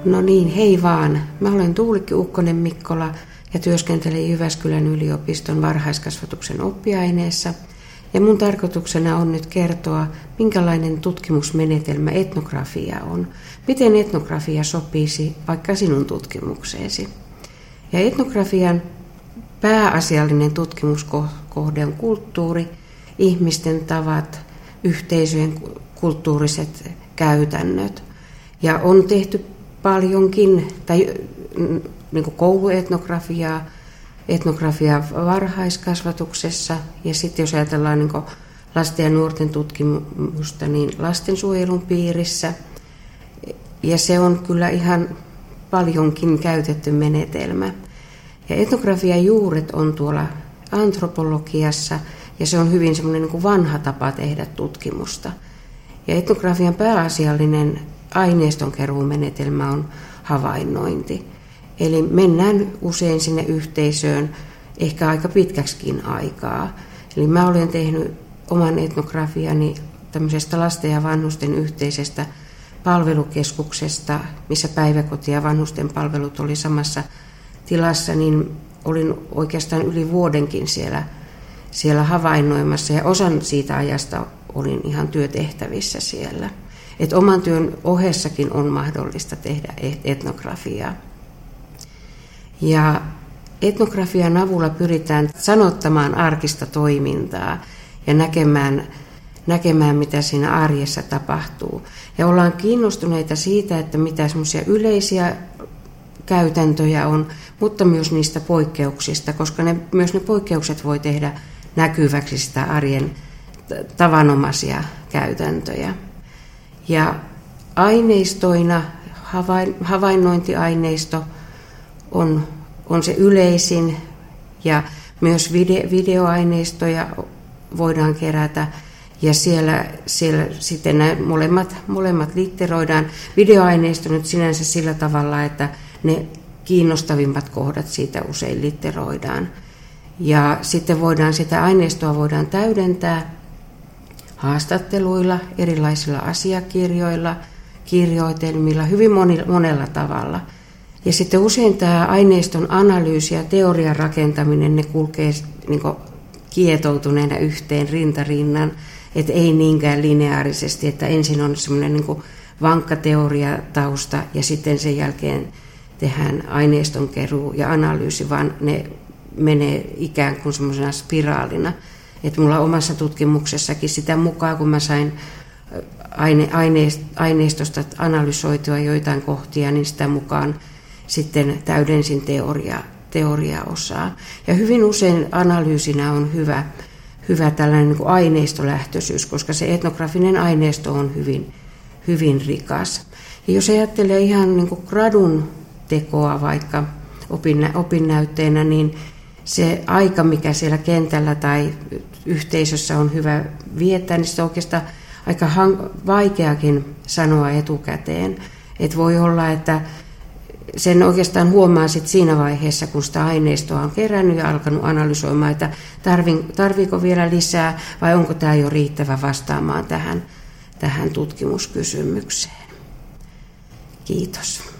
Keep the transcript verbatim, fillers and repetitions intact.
No niin, hei vaan. Mä olen Tuulikki Ukkonen Mikkola ja työskentelen Jyväskylän yliopiston varhaiskasvatuksen oppiaineessa. Ja mun tarkoituksena on nyt kertoa, minkälainen tutkimusmenetelmä etnografia on. Miten etnografia sopisi vaikka sinun tutkimukseesi. Ja etnografian pääasiallinen tutkimuskohde on kulttuuri, ihmisten tavat, yhteisöjen kulttuuriset käytännöt. Ja on tehty paljonkin, tai niin kuin kouluetnografiaa, etnografiaa varhaiskasvatuksessa, ja sitten jos ajatellaan niin kuin lasten ja nuorten tutkimusta, niin lastensuojelun piirissä. Ja se on kyllä ihan paljonkin käytetty menetelmä. Ja etnografian juuret on tuolla antropologiassa, ja se on hyvin semmoinen niin kuin vanha tapa tehdä tutkimusta. Ja etnografian pääasiallinen aineistonkeruumenetelmä on havainnointi. Eli mennään usein sinne yhteisöön ehkä aika pitkäksikin aikaa. Eli mä olen tehnyt oman etnografiani tämmöisestä lasten ja vanhusten yhteisestä palvelukeskuksesta, missä päiväkoti ja vanhusten palvelut oli samassa tilassa, niin olin oikeastaan yli vuodenkin siellä, siellä havainnoimassa ja osan siitä ajasta olin ihan työtehtävissä siellä. Et oman työn ohessakin on mahdollista tehdä etnografiaa. Ja etnografian avulla pyritään sanottamaan arkista toimintaa ja näkemään, näkemään mitä siinä arjessa tapahtuu. Ja ollaan kiinnostuneita siitä, että mitä semmoisia yleisiä käytäntöjä on, mutta myös niistä poikkeuksista, koska ne, myös ne poikkeukset voi tehdä näkyväksi sitä arjen tavanomaisia käytäntöjä. Ja aineistoina havain, havainnointiaineisto on, on se yleisin, ja myös video, videoaineistoja voidaan kerätä, ja siellä, siellä sitten nämä molemmat, molemmat litteroidaan. Videoaineisto nyt sinänsä sillä tavalla, että ne kiinnostavimmat kohdat siitä usein litteroidaan. Ja sitten voidaan sitä aineistoa voidaan täydentää haastatteluilla, erilaisilla asiakirjoilla, kirjoitelmilla, hyvin monella tavalla. Ja sitten usein tämä aineiston analyysi ja teorian rakentaminen, ne kulkee niin kuin kietoutuneena yhteen rintarinnan, että ei niinkään lineaarisesti, että ensin on semmoinen niin kuin vankka teoriatausta ja sitten sen jälkeen tehdään aineiston keruu ja analyysi, vaan ne menee ikään kuin semmoisena spiraalina. Että mulla omassa tutkimuksessakin sitä mukaan, kun mä sain aine, aineistosta analysoitua joitain kohtia, niin sitä mukaan sitten täydensin teoria, teoriaosaa. Ja hyvin usein analyysinä on hyvä, hyvä tällainen niin kuin aineistolähtöisyys, koska se etnografinen aineisto on hyvin, hyvin rikas. Ja jos ajattelee ihan niin kuin gradun tekoa vaikka opinnäytteenä, niin se aika, mikä siellä kentällä tai yhteisössä on hyvä viettää, niin se on oikeastaan aika vaikeakin sanoa etukäteen. Et voi olla, että sen oikeastaan huomaa sit siinä vaiheessa, kun sitä aineistoa on kerännyt ja alkanut analysoimaan, että tarviiko vielä lisää vai onko tämä jo riittävä vastaamaan tähän, tähän tutkimuskysymykseen. Kiitos.